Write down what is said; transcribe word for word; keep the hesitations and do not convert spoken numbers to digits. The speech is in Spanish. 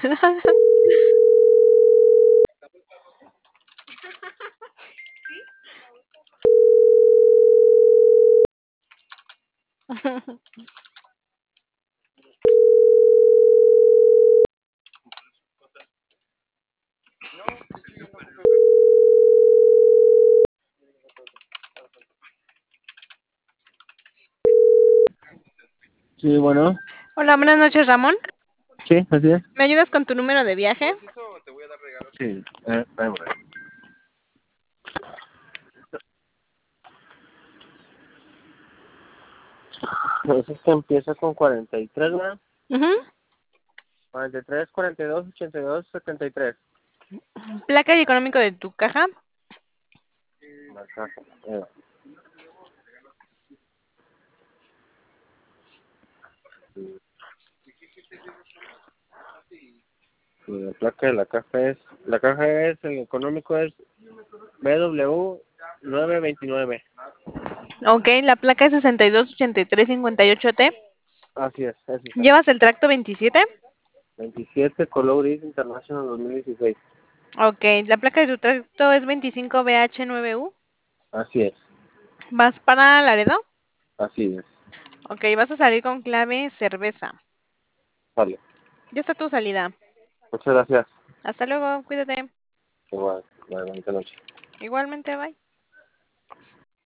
Sí, bueno, Hola, buenas noches, Ramón. sí, así es. ¿Me ayudas con tu número de viaje? Sí, eh, espérame. Pues es que empieza con cuarenta y tres, ¿verdad? Ujú. cuarenta y tres, cuarenta y dos, ochenta y dos, setenta y tres. Placa y económico de tu caja. La caja, eh, sí, sí, la placa de la caja es, la caja es, el económico es B W nueve veintinueve. Ok, la placa es sesenta y dos ochenta y tres cincuenta y ocho T. Así es, es esa. ¿Llevas el tracto veintisiete? veintisiete Color Gris International dos mil dieciséis. Ok, la placa de tu tracto es veinticinco B H nueve U. Así es, ¿Vas para Laredo? así es. Ok, vas a salir con clave cerveza. Vale. Ya está tu salida. Muchas gracias. Hasta luego, cuídate. Igual, buena noche. Igualmente, bye.